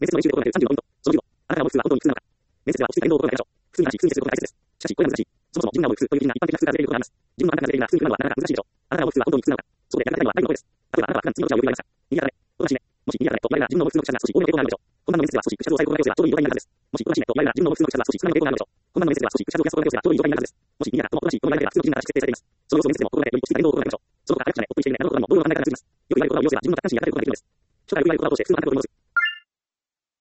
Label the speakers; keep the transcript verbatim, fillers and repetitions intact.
Speaker 1: 面接の練習で行われるさんじゅうのポイント。そのじゅうご、あなたが思う普通は本当に普通なのか。面接では組織が言動を心がけましょう。普通に話し、普通に接することが大切です。しかし、これは難しい。そもそも自分が思う普通という意味には一般的な普通がずれていることがあります。自分のあなたがずれているなら普通になるのはなかなか難しいでしょう。あなたが思う普通は本当に普通なのか。そこでやりたいのは第二の声です。例えばあなたは普段次のうちはを呼びられました。右肩ね。おとなしいね。もし右肩ねと言われたら自分の思う普通の口が少し多めの抵抗があるでしょう。こんなの面接では少し口数を抑えることが要請がちょうどいい状態になるはずです。もしおとなしいねと言われたら自分の思う普通の口が少し少なめの抵抗があるでしょう。こんなの面接では少し口数を増やすことが要請がちょうどいい状態になるはずです。もし右肩ともおとなしいと言われたら普通の基準が設定されています。その様子を面接でも心がけより落ち着いた言動を心がけましょう。その他、あやふやね、おっとりしているねなどとかにも同様の考え方が続きます。よく言われる言葉を要請は自分の達観心に当たることができるのです。初回 ブイアイ 言葉を通して普通のあなたを取り戻す。